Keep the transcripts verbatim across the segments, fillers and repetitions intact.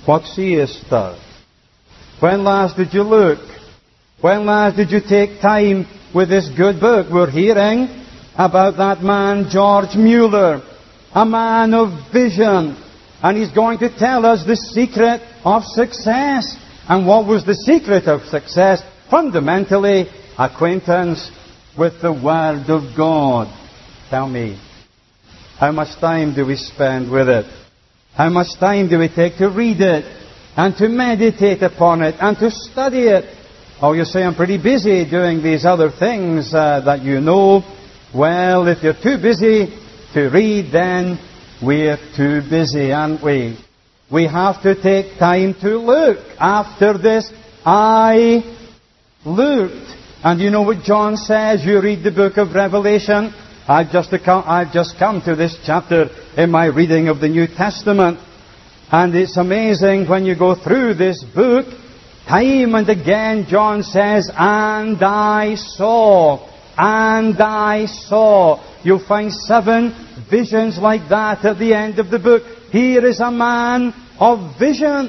What seest thou? When last did you look? When last did you take time with this good book? We're hearing about that man, George Mueller, a man of vision. And he's going to tell us the secret of success. And what was the secret of success? Fundamentally, acquaintance with the Word of God. Tell me, how much time do we spend with it? How much time do we take to read it and to meditate upon it and to study it? Oh, you say, I'm pretty busy doing these other things uh, that you know. Well, if you're too busy to read, then we're too busy, aren't we? We have to take time to look. After this, I looked. And you know what John says? You read the book of Revelation. I've just, I've just come to this chapter in my reading of the New Testament. And it's amazing when you go through this book, time and again John says, and I saw, and I saw. You'll find seven visions like that at the end of the book. Here is a man of vision.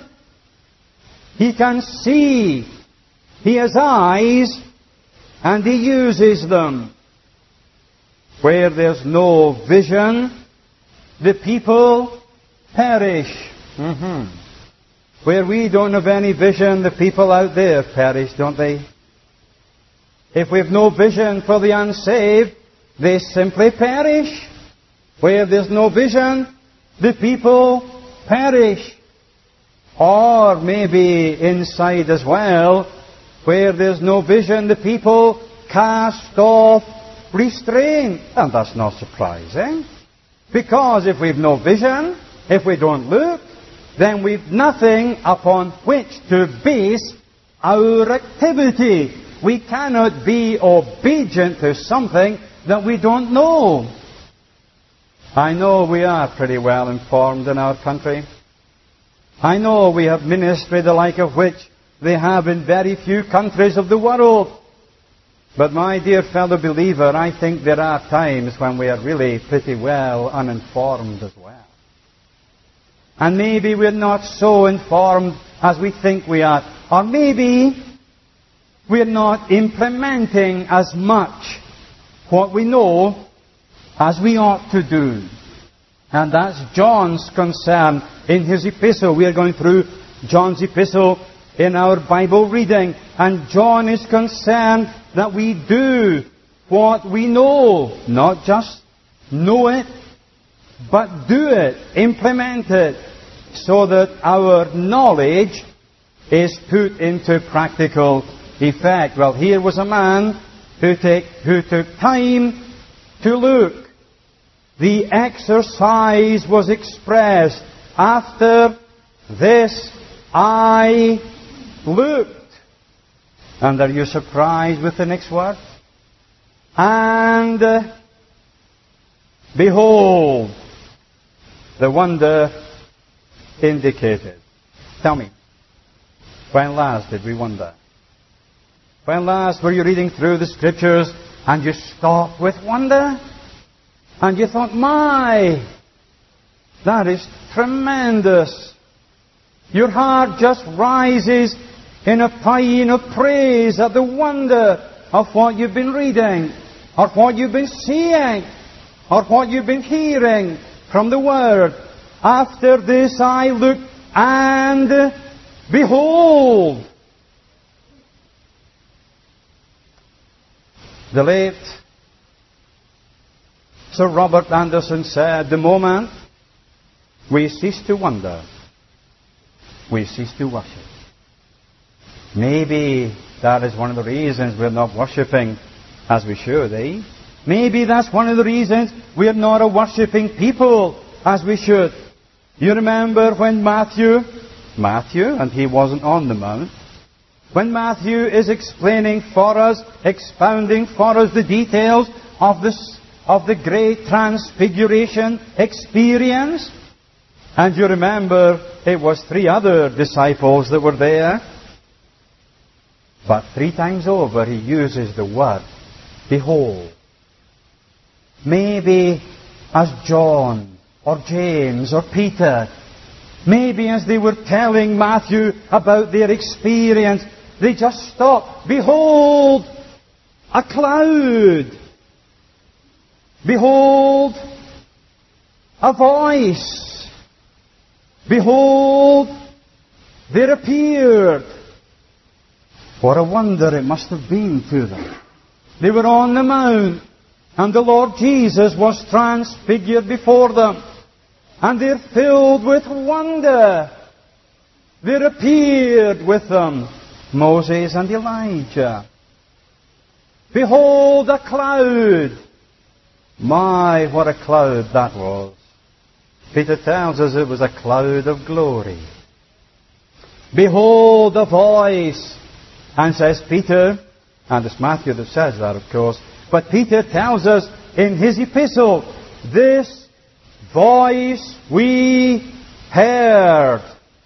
He can see. He has eyes, and he uses them. Where there's no vision, the people perish. Mm-hmm. Where we don't have any vision, the people out there perish, don't they? If we've no vision for the unsaved, they simply perish. Where there's no vision, the people perish. Or maybe inside as well, where there's no vision, the people cast off restraint. And that's not surprising. Because if we've no vision, if we don't look, then we've nothing upon which to base our activity. We cannot be obedient to something that we don't know. I know we are pretty well informed in our country. I know we have ministry the like of which they have in very few countries of the world. But my dear fellow believer, I think there are times when we are really pretty well uninformed as well. And maybe we're not so informed as we think we are. Or maybe we're not implementing as much what we know as we ought to do. And that's John's concern in his epistle. We are going through John's epistle in our Bible reading. And John is concerned that we do what we know. Not just know it, but do it, implement it, so that our knowledge is put into practical effect. Well, here was a man who, take, who took time to look. The exercise was expressed. After this, I looked. And are you surprised with the next word? And uh, behold, the wonder indicated. Tell me, when last did we wonder? When last were you reading through the Scriptures and you stopped with wonder? And you thought, my, that is tremendous. Your heart just rises in a paean of praise at the wonder of what you've been reading, or what you've been seeing, or what you've been hearing from the Word. After this I looked, and behold, the late Sir Robert Anderson said, the moment we cease to wonder, we cease to worship. Maybe that is one of the reasons we're not worshipping as we should, eh? Maybe that's one of the reasons we're not a worshipping people as we should. You remember when Matthew, Matthew, and he wasn't on the mount, when Matthew is explaining for us, expounding for us the details of this of the great transfiguration experience. And you remember it was three other disciples that were there. But three times over he uses the word, behold. Maybe as John or James or Peter Maybe as they were telling Matthew about their experience, they just stopped. Behold, a cloud. Behold, a voice. Behold, there appeared. What a wonder it must have been to them. They were on the mount, and the Lord Jesus was transfigured before them. And they're filled with wonder. There appeared with them Moses and Elijah. Behold, a cloud. My, what a cloud that was. Peter tells us it was a cloud of glory. Behold, a voice. And says Peter, and it's Matthew that says that, of course, but Peter tells us in his epistle, this voice we heard.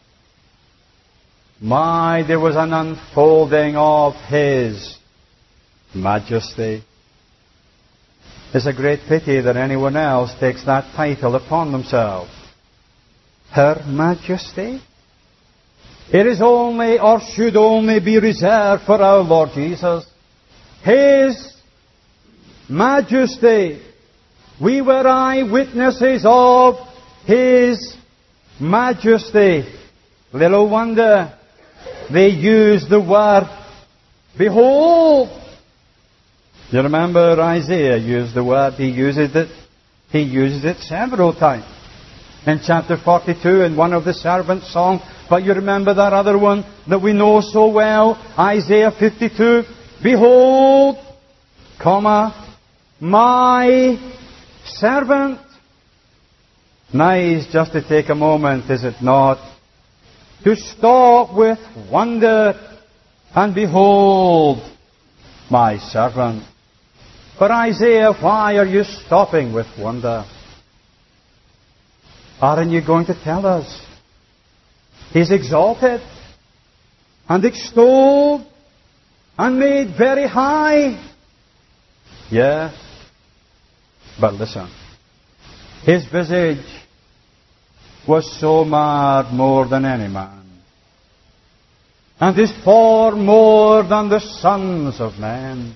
My, there was an unfolding of His majesty. It's a great pity that anyone else takes that title upon themselves. Her Majesty? It is only, or should only be reserved for our Lord Jesus. His Majesty. We were eyewitnesses of His Majesty. Little wonder they used the word, behold. You remember Isaiah used the word, he uses it, he uses it several times. In chapter forty-two, in one of the servants' songs, but you remember that other one that we know so well, Isaiah fifty-two, behold, comma, my servant. Nice just to take a moment, is it not? To stop with wonder and behold my servant. But Isaiah, why are you stopping with wonder? Aren't you going to tell us? He's exalted and extolled and made very high. Yes, but listen. His visage was so marred more than any man, and his form more than the sons of men.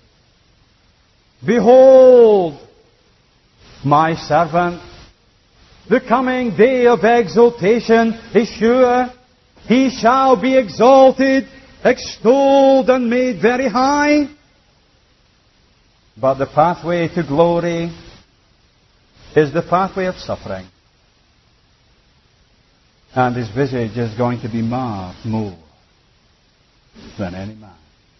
Behold, my servant, the coming day of exaltation is sure. He shall be exalted, extolled, and made very high. But the pathway to glory is the pathway of suffering. And his visage is going to be marred more than any man.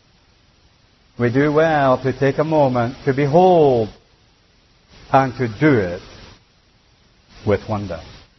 We do well to take a moment to behold and to do it with wonder.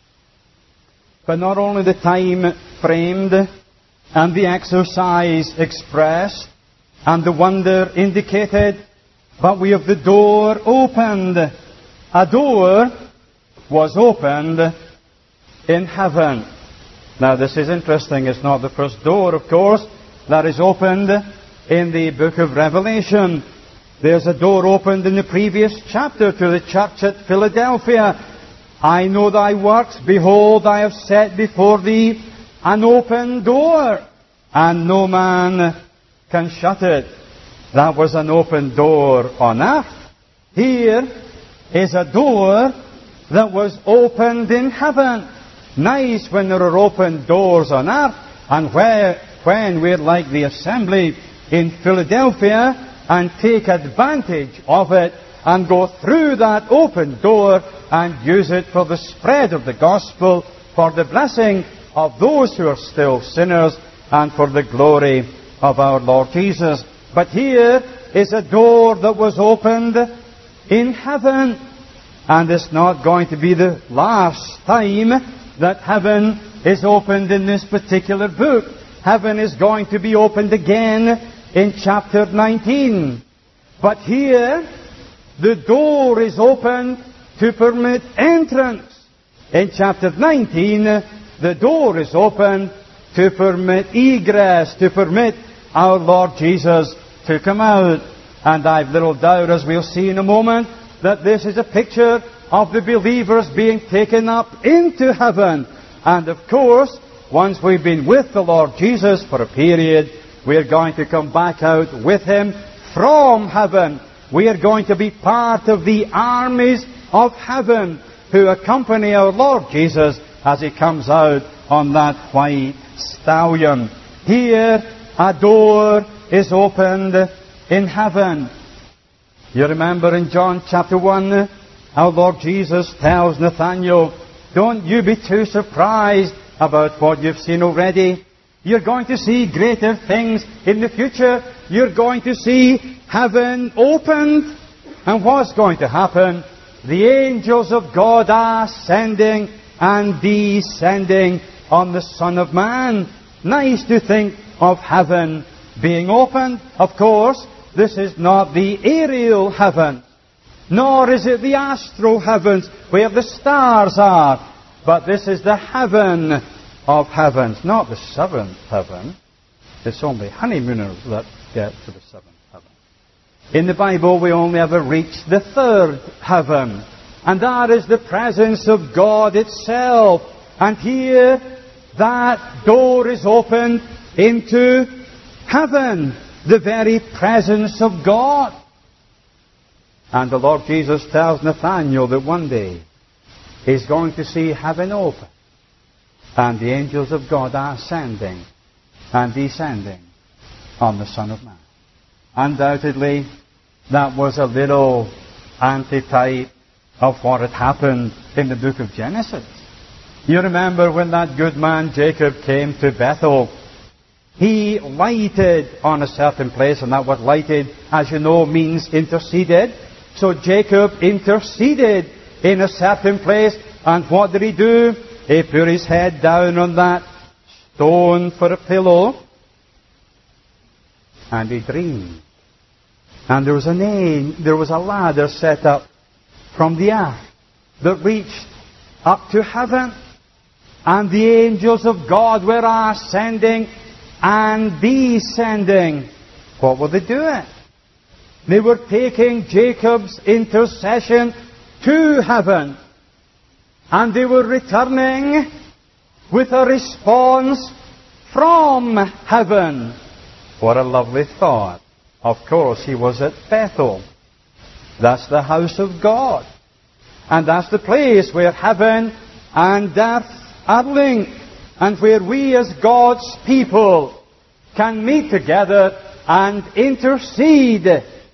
But not only the time framed and the exercise expressed and the wonder indicated, but we have the door opened. A door was opened in heaven. Now this is interesting. It's not the first door, of course, that is opened in the book of Revelation. There's a door opened in the previous chapter to the church at Philadelphia. I know thy works. Behold, I have set before thee an open door, and no man can shut it. That was an open door on earth. Here is a door that was opened in heaven. Nice when there are open doors on earth, and where, when we're like the assembly in Philadelphia and take advantage of it and go through that open door and use it for the spread of the gospel, for the blessing of those who are still sinners, and for the glory of our Lord Jesus. But here is a door that was opened in heaven, and it's not going to be the last time that heaven is opened in this particular book. Heaven is going to be opened again in chapter nineteen. But here, the door is opened to permit entrance. In chapter nineteen, the door is opened to permit egress, to permit our Lord Jesus to come out. And I've little doubt, as we'll see in a moment, that this is a picture of the believers being taken up into heaven. And of course, once we've been with the Lord Jesus for a period, we're going to come back out with Him from heaven. We are going to be part of the armies of heaven who accompany our Lord Jesus as He comes out on that white stallion. Here, a door is opened in heaven. You remember in John chapter one, our Lord Jesus tells Nathanael, don't you be too surprised about what you've seen already. You're going to see greater things in the future. You're going to see heaven opened. And what's going to happen? The angels of God are ascending and descending on the Son of Man. Nice to think of heaven being opened. Of course, this is not the aerial heaven, nor is it the astral heavens where the stars are, but this is the heaven of heavens, not the seventh heaven. It's only honeymooners that get to the seventh heaven. In the Bible, we only ever reach the third heaven, and that is the presence of God itself. And here, that door is opened into heaven, the very presence of God. And the Lord Jesus tells Nathanael that one day he's going to see heaven open, and the angels of God are ascending and descending on the Son of Man. Undoubtedly, that was a little antitype of what had happened in the book of Genesis. You remember when that good man Jacob came to Bethel, he lighted on a certain place, and that word lighted, as you know, means interceded. So Jacob interceded in a certain place, and what did he do? He put his head down on that stone for a pillow, and he dreamed. And there was a name, there was a ladder set up from the earth that reached up to heaven, and the angels of God were ascending and descending. What were they doing? They were taking Jacob's intercession to heaven, and they were returning with a response from heaven. What a lovely thought. Of course, he was at Bethel. That's the house of God. And that's the place where heaven and earth are linked, and where we as God's people can meet together and intercede.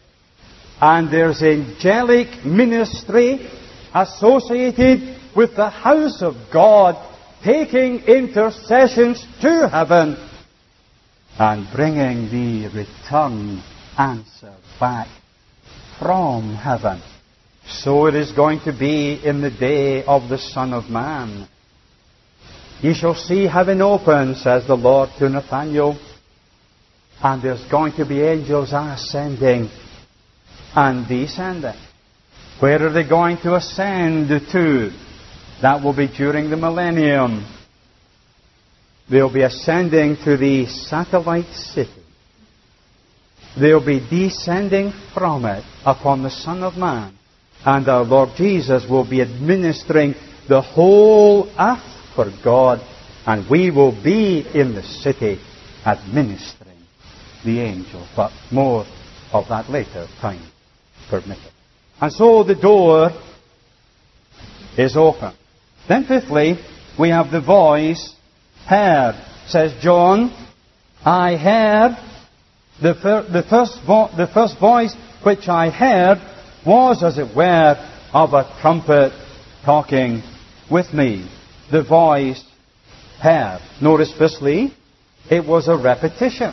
And there's angelic ministry associated with the house of God, taking intercessions to heaven and bringing the return answer back from heaven. So it is going to be in the day of the Son of Man. Ye shall see heaven open, says the Lord to Nathanael, and there's going to be angels ascending and descending. Where are they going to ascend to? That will be during the millennium. They'll be ascending to the satellite city. They'll be descending from it upon the Son of Man. And our Lord Jesus will be administering the whole earth for God, and we will be in the city administering the angels. But more of that later, time permitted. And so the door is open. Then fifthly, we have the voice heard. Says John, I heard, the, fir- the, first vo- the first voice which I heard was, as it were, of a trumpet talking with me. The voice heard. Notice firstly, it was a repetition.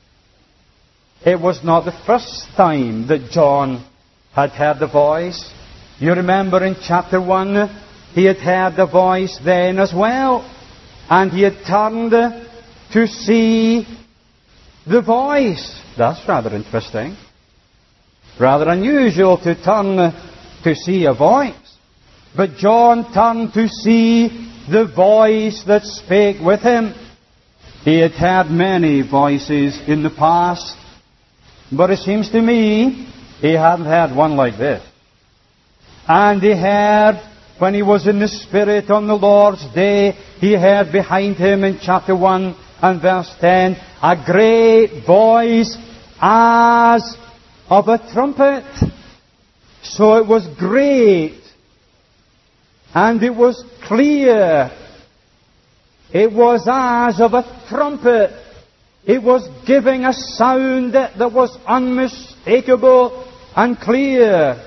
It was not the first time that John had heard the voice. You remember in chapter one, he had heard the voice then as well. And he had turned to see the voice. That's rather interesting. Rather unusual to turn to see a voice. But John turned to see the voice that spake with him. He had heard many voices in the past, but it seems to me he hadn't heard one like this. And he heard when he was in the Spirit on the Lord's day, he heard behind him in chapter one and verse ten, a great voice as of a trumpet. So it was great, and it was clear. It was as of a trumpet. It was giving a sound that, that was unmistakable and clear.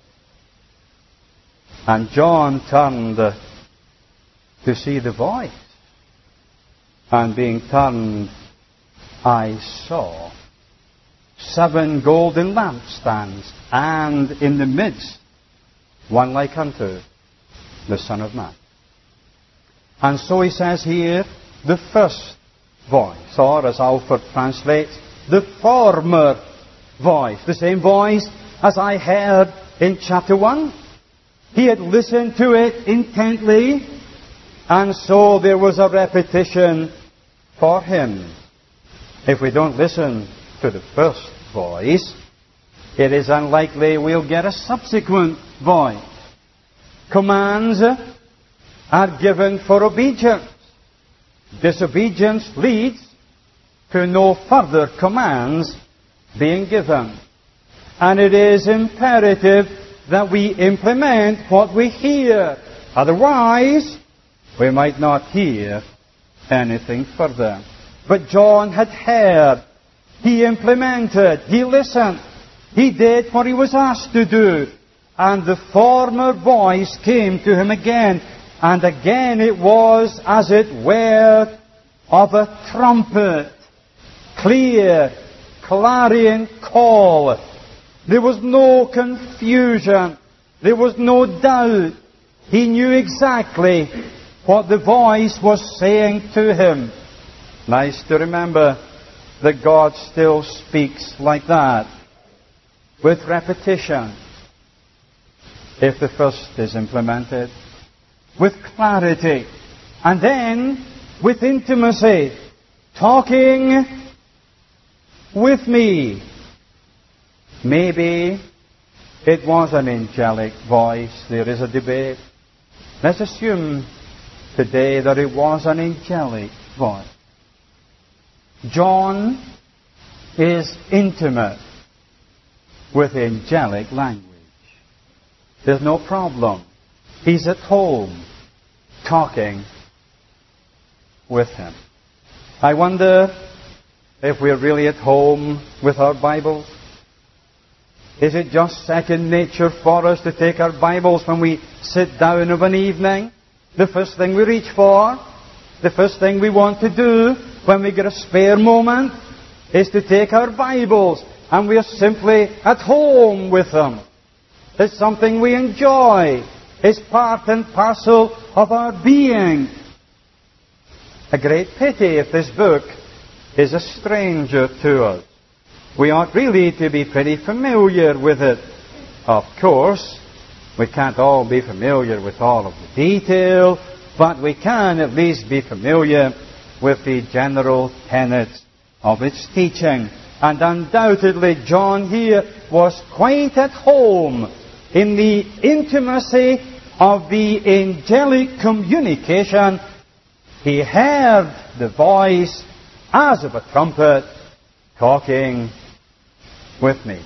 And John turned to see the voice. And being turned, I saw seven golden lampstands, and in the midst one like unto the Son of Man. And so he says here, the first voice, or as Alford translates, the former voice, the same voice as I heard in chapter one. He had listened to it intently, and so there was a repetition for him. If we don't listen to the first voice, it is unlikely we'll get a subsequent voice. Commands are given for obedience. Disobedience leads to no further commands being given. And it is imperative that we implement what we hear. Otherwise, we might not hear anything further. But John had heard. He implemented. He listened. He did what he was asked to do. And the former voice came to him again. And again it was, as it were, of a trumpet. Clear, clarion call. There was no confusion. There was no doubt. He knew exactly what the voice was saying to him. Nice to remember that God still speaks like that, with repetition, if the first is implemented, with clarity, and then with intimacy, talking with me. Maybe it was an angelic voice. There is a debate. Let's assume today that it was an angelic voice. John is intimate with angelic language. There's no problem. He's at home talking with him. I wonder if we're really at home with our Bibles. Is it just second nature for us to take our Bibles when we sit down of an evening? The first thing we reach for, the first thing we want to do when we get a spare moment is to take our Bibles, and we are simply at home with them. It's something we enjoy. It's part and parcel of our being. A great pity if this book is a stranger to us. We ought really to be pretty familiar with it. Of course, we can't all be familiar with all of the detail, but we can at least be familiar with the general tenets of its teaching. And undoubtedly, John here was quite at home in the intimacy of the angelic communication. He heard the voice as of a trumpet talking with me.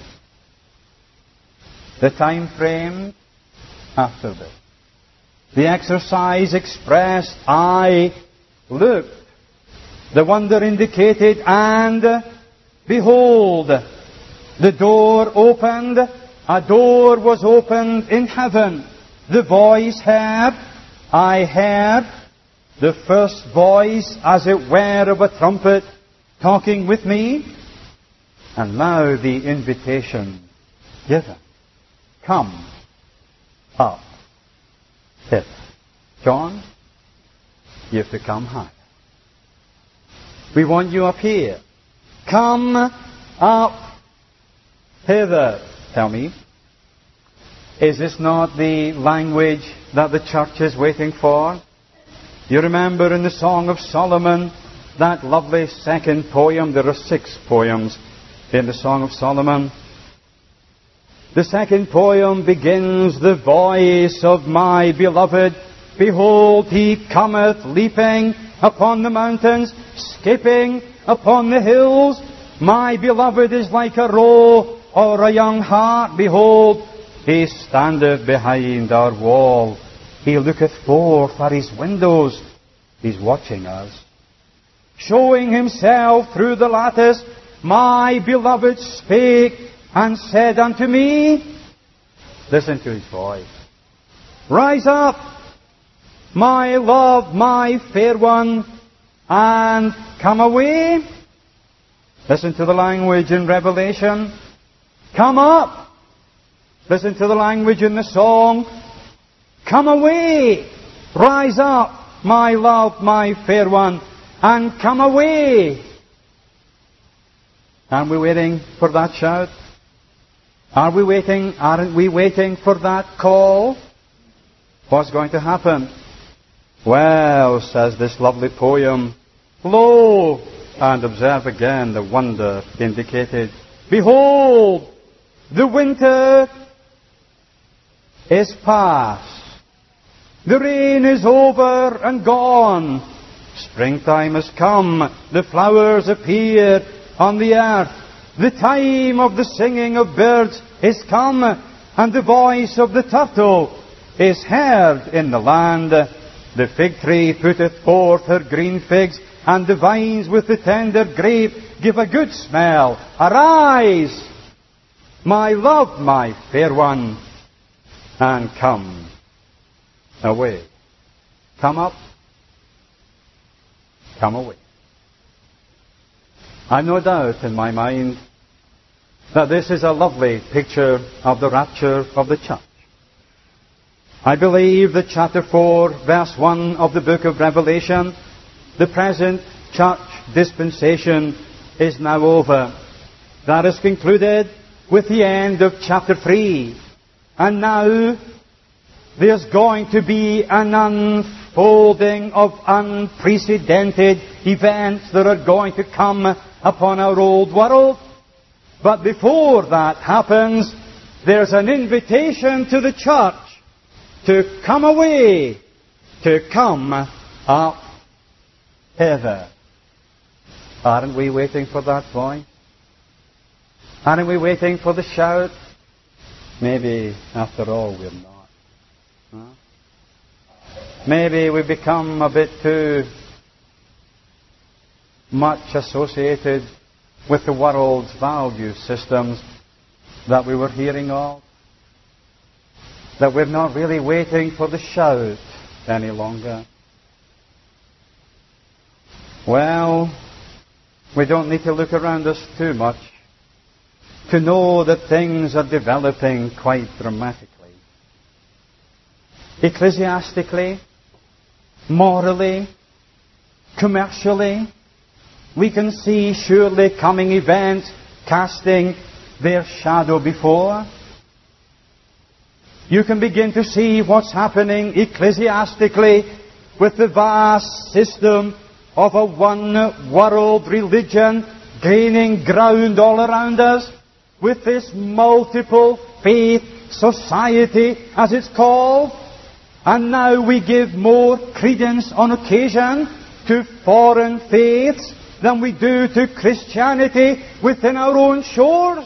The time frame after this. The exercise expressed, I looked. The wonder indicated, and behold, the door opened. A door was opened in heaven. The voice heard, I heard, the first voice, as it were, of a trumpet talking with me. And now the invitation given. Come up hither. John, you have to come higher. We want you up here. Come up hither. Tell me, is this not the language that the church is waiting for? You remember in the Song of Solomon, that lovely second poem. There are six poems in the Song of Solomon. The second poem begins, the voice of my beloved. Behold, he cometh leaping upon the mountains, skipping upon the hills. My beloved is like a roe or a young hart. Behold, he standeth behind our wall. He looketh forth at his windows. He's watching us. Showing himself through the lattice, my beloved spake and said unto me, listen to his voice. Rise up, my love, my fair one, and come away. Listen to the language in Revelation. Come up. Listen to the language in the song. Come away. Rise up, my love, my fair one, and come away. Aren't we waiting for that shout? Are we waiting? Aren't we waiting for that call? What's going to happen? Well, says this lovely poem, lo, and observe again the wonder indicated. Behold, the winter is past. The rain is over and gone. Springtime has come. The flowers appear on the earth. The time of the singing of birds is come, and the voice of the turtle is heard in the land. The fig tree putteth forth her green figs, and the vines with the tender grape give a good smell. Arise, my love, my fair one, and come away. Come up, come away. I've no doubt in my mind that this is a lovely picture of the rapture of the church. I believe that chapter four, verse one of the book of Revelation, the present church dispensation is now over. That is concluded with the end of chapter three. And now there's going to be an unfolding of unprecedented events that are going to come upon our old world. But before that happens, there's an invitation to the church to come away, to come up hither. Aren't we waiting for that voice? Aren't we waiting for the shout? Maybe, after all, we're not. Huh? Maybe we become a bit too much associated with the world's value systems that we were hearing of, that we're not really waiting for the shout any longer. Well, we don't need to look around us too much to know that things are developing quite dramatically. Ecclesiastically, morally, commercially, we can see surely coming events casting their shadow before. You can begin to see what's happening ecclesiastically with the vast system of a one-world religion gaining ground all around us, with this multiple faith society, as it's called. And now we give more credence on occasion to foreign faiths than we do to Christianity within our own shores.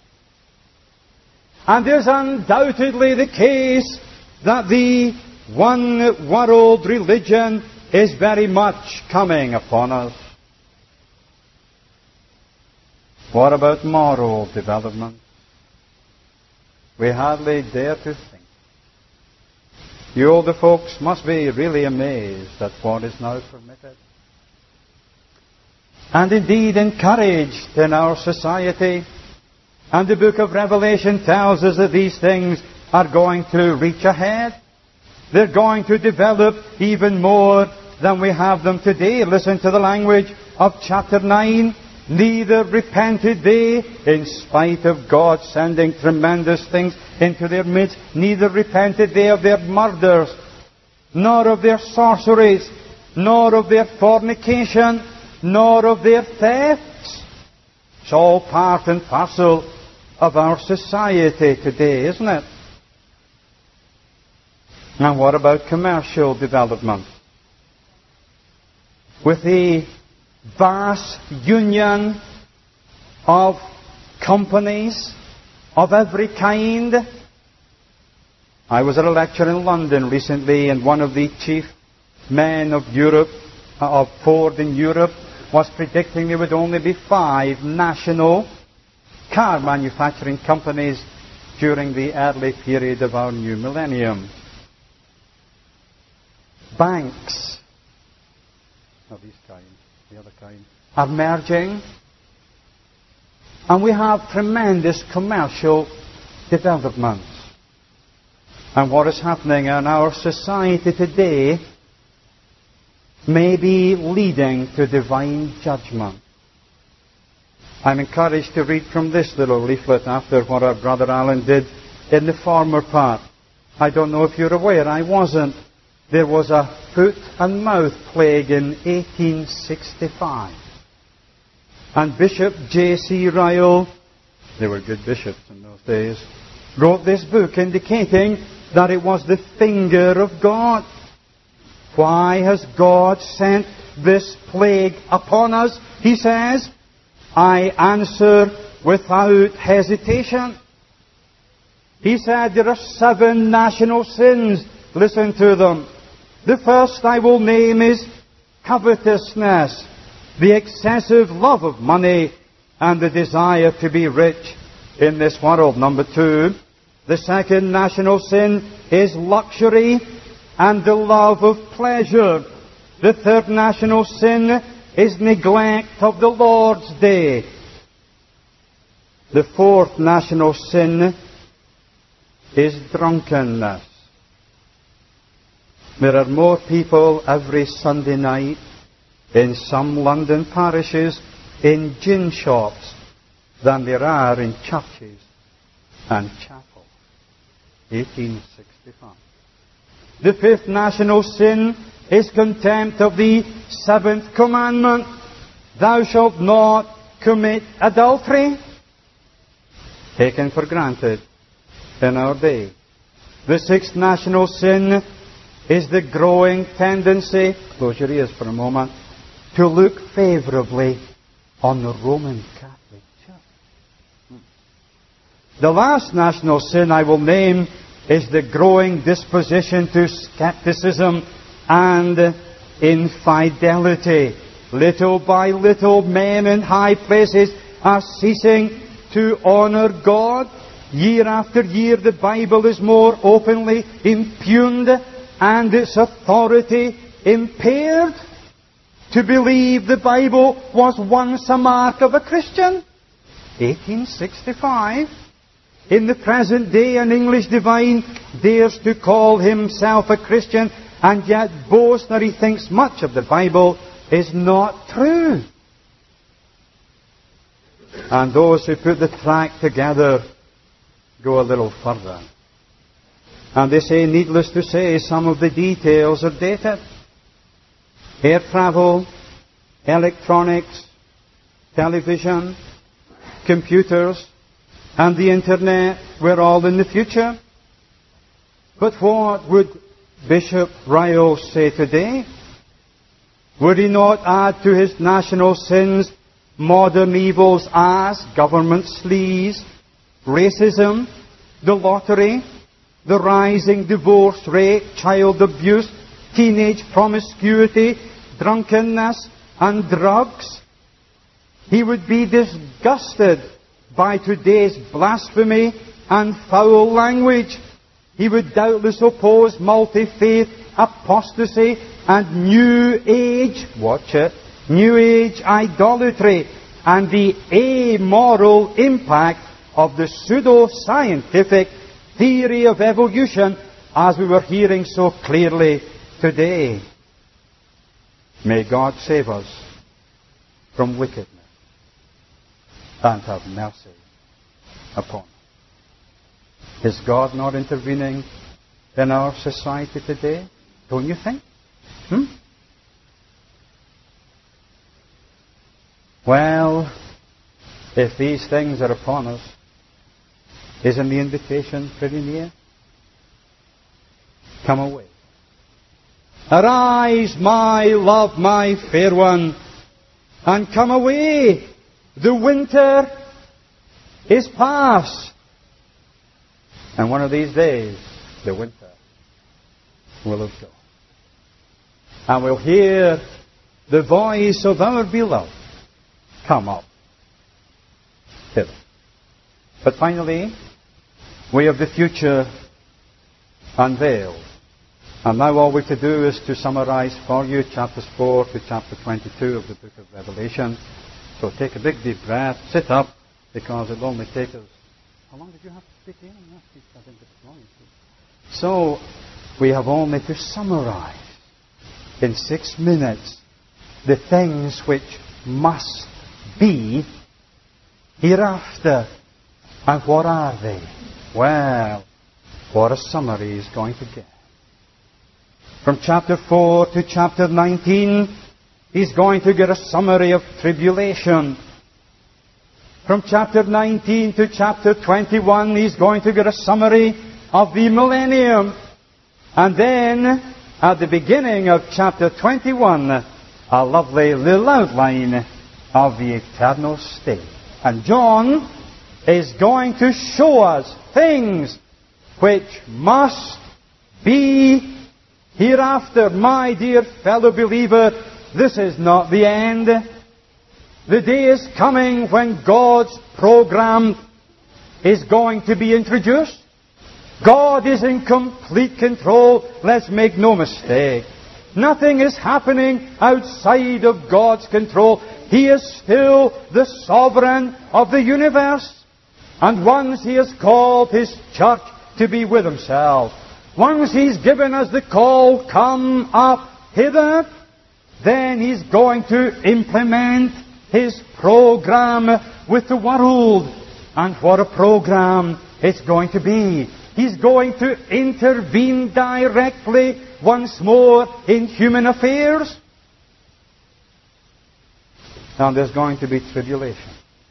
And there's undoubtedly the case that the one world religion is very much coming upon us. What about moral development? We hardly dare to think. You older folks must be really amazed at what is now permitted. And indeed encouraged in our society. And the book of Revelation tells us that these things are going to reach ahead. They're going to develop even more than we have them today. Listen to the language of chapter nine. Neither repented they, in spite of God sending tremendous things into their midst, neither repented they of their murders, nor of their sorceries, nor of their fornication, nor of their thefts. It's all part and parcel of our society today, isn't it? And what about commercial development? With the vast union of companies of every kind. I was at a lecture in London recently, and one of the chief men of Europe, of Ford in Europe, was predicting there would only be five national car manufacturing companies during the early period of our new millennium. Banks of this kind, the other kind, are merging, and we have tremendous commercial developments. And what is happening in our society today may be leading to divine judgment. I'm encouraged to read from this little leaflet after what our brother Alan did in the former part. I don't know if you're aware, I wasn't. There was a foot and mouth plague in eighteen sixty-five. And Bishop J C Ryle, they were good bishops in those days, wrote this book indicating that it was the finger of God. Why has God sent this plague upon us? He says, I answer without hesitation. He said there are seven national sins. Listen to them. The first I will name is covetousness, the excessive love of money and the desire to be rich in this world. Number two, the second national sin is luxury and the love of pleasure. The third national sin is neglect of the Lord's day. The fourth national sin is drunkenness. There are more people every Sunday night in some London parishes in gin shops than there are in churches and chapels. eighteen sixty-five. The fifth national sin is contempt of the seventh commandment. Thou shalt not commit adultery. Taken for granted in our day. The sixth national sin is the growing tendency, close your ears for a moment, to look favorably on the Roman Catholic Church. The last national sin I will name is the growing disposition to skepticism and infidelity. Little by little, men in high places are ceasing to honor God. Year after year, the Bible is more openly impugned and its authority impaired. To believe the Bible was once a mark of a Christian. eighteen sixty-five. In the present day, an English divine dares to call himself a Christian and yet boast that he thinks much of the Bible is not true. And those who put the tract together go a little further. And they say, needless to say, some of the details are dated. Air travel, electronics, television, computers, and the internet were all in the future. But what would Bishop Ryle say today? Would he not add to his national sins modern evils as government sleaze, racism, the lottery, the rising divorce rate, child abuse, teenage promiscuity, drunkenness, and drugs? He would be disgusted by today's blasphemy and foul language. He would doubtless oppose multi-faith apostasy and New Age, watch it, New Age idolatry and the amoral impact of the pseudo-scientific theory of evolution as we were hearing so clearly today. May God save us from wickedness and have mercy upon us. Is God not intervening in our society today? Don't you think? Hmm? Well, if these things are upon us, Isn't the invitation pretty near? Come away. Arise, my love, my fair one, and come away. The winter is past. And one of these days, the winter will have gone. And we'll hear the voice of our beloved, come up hither. But finally, we have the future unveiled. And now all we're to do is to summarize for you chapters four to chapter twenty-two of the book of Revelation. So take a big deep breath, sit up, because it'll only take us... How long did you have to speak in? I think it's long. So, we have only to summarize in six minutes the things which must be hereafter. And what are they? Well, what a summary is going to get. From chapter four to chapter nineteen, he's going to get a summary of tribulation. From chapter nineteen to chapter twenty-one, he's going to get a summary of the millennium. And then, at the beginning of chapter twenty-one, a lovely little outline of the eternal state. And John is going to show us things which must be hereafter. My dear fellow believer, this is not the end. The day is coming when God's program is going to be introduced. God is in complete control. Let's make no mistake. Nothing is happening outside of God's control. He is still the sovereign of the universe. And once He has called His church to be with Himself, once He's given us the call, come up hither, then He's going to implement His program with the world. And what a program it's going to be. He's going to intervene directly once more in human affairs. And there's going to be tribulation.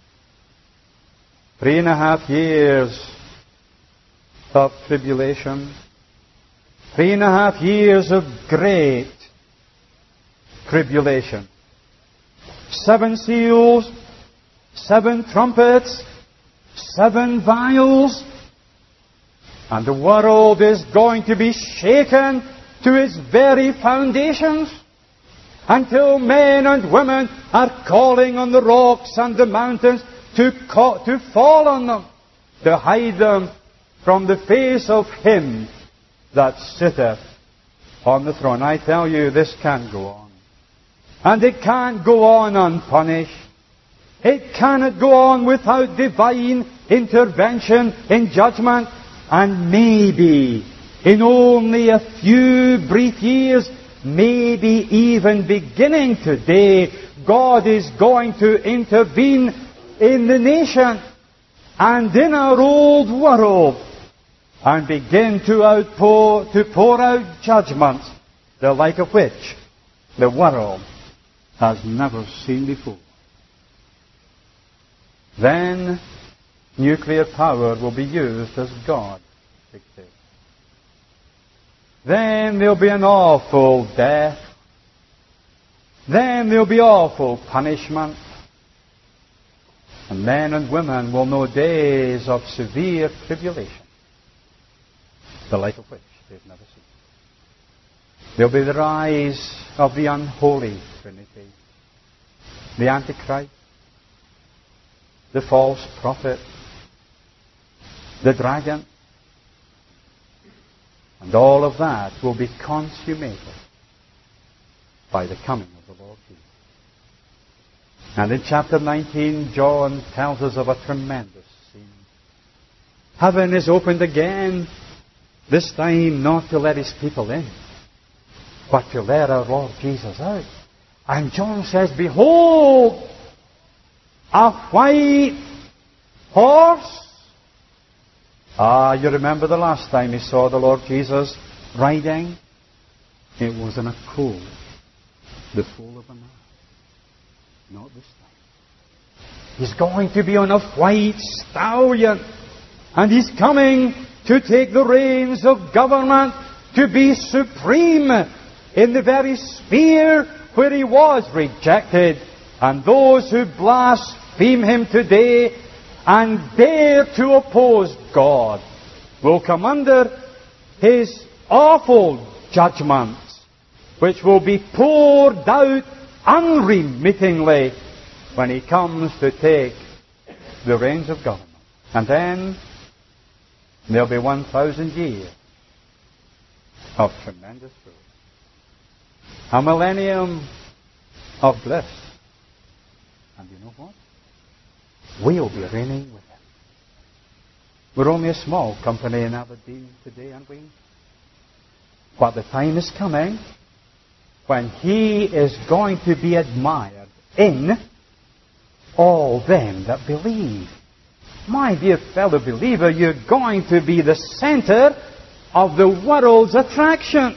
Three and a half years of tribulation. Three and a half years of great tribulation. Seven seals, seven trumpets, seven vials, and the world is going to be shaken to its very foundations until men and women are calling on the rocks and the mountains to, call, to fall on them, to hide them from the face of Him that sitteth on the throne. I tell you, this can't go on. And it can't go on unpunished. It cannot go on without divine intervention in judgment. And maybe, in only a few brief years, maybe even beginning today, God is going to intervene in the nation and in our old world and begin to outpour, to pour out judgments, the like of which the world has never seen before. Then nuclear power will be used as God dictates. Then there'll be an awful death. Then there'll be awful punishment. And men and women will know days of severe tribulation, the like of which they've never seen. There'll be the rise of the unholy Trinity, the Antichrist, the false prophet, the dragon, and all of that will be consummated by the coming of the Lord Jesus. And in chapter nineteen, John tells us of a tremendous scene. Heaven is opened again, this time not to let His people in, but to let our Lord Jesus out. And John says, behold, a white horse. Ah, you remember the last time he saw the Lord Jesus riding? It was in a colt, the foal of a man. Not this time. He's going to be on a white stallion. And He's coming to take the reins of government, to be supreme in the very sphere where He was rejected. And those who blaspheme Him today and dare to oppose God will come under His awful judgment, which will be poured out unremittingly when He comes to take the reins of government. And then there'll be one thousand years of tremendous fruit. A millennium of bliss. And you know what? We'll be reigning with Him. We're only a small company in Aberdeen today, aren't we? But the time is coming when He is going to be admired in all them that believe. My dear fellow believer, you're going to be the center of the world's attraction.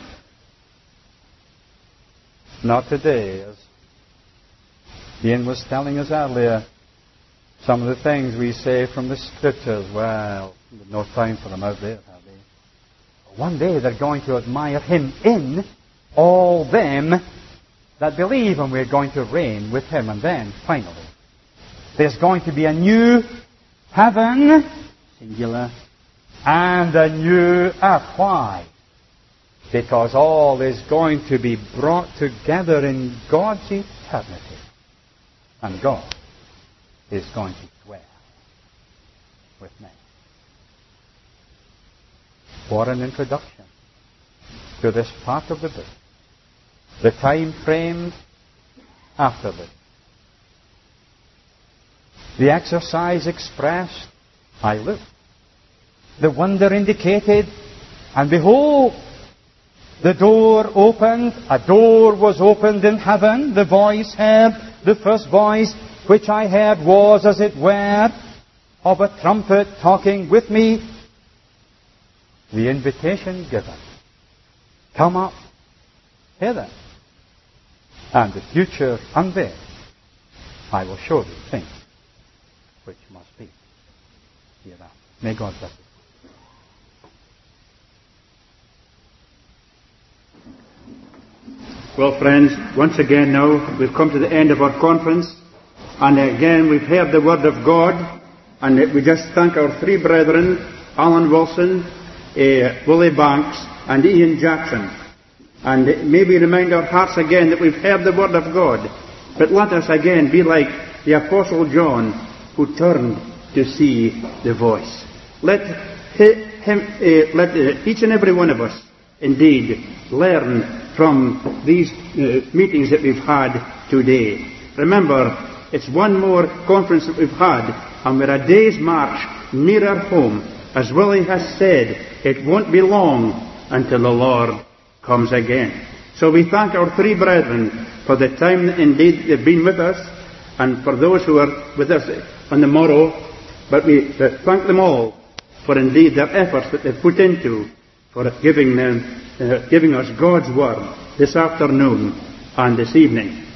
Not today, as Ian was telling us earlier. Some of the things we say from the Scriptures, well, there's no time for them out there, have they? One day they're going to admire Him in all them that believe, and we're going to reign with Him. And then, finally, there's going to be a new heaven, singular, and a new earth. Why? Because all is going to be brought together in God's eternity. And God is going to dwell with men. What an introduction to this part of the book. The time frame after this. The exercise expressed, I looked. The wonder indicated, and behold, the door opened. A door was opened in heaven. The voice heard, the first voice which I heard was, as it were, of a trumpet talking with me. The invitation given. Come up hither. And the future unveiled. I will show you things which must be hereafter. May God bless you. Well, friends, once again now we've come to the end of our conference, and again we've heard the Word of God, and we just thank our three brethren, Alan Wilson, uh, Willie Banks, and Ian Jackson. And maybe remind our hearts again that we've heard the Word of God, but let us again be like the Apostle John, who turned to see the voice. Let him, uh, let uh, each and every one of us, indeed, learn from these uh, meetings that we've had today. Remember, it's one more conference that we've had, and we're a day's march nearer home. As Willie has said, it won't be long until the Lord comes again. So we thank our three brethren for the time that indeed they've been with us, and for those who are with us on the morrow. But we thank them all for indeed their efforts that they've put into for giving them, uh, giving us God's Word this afternoon and this evening.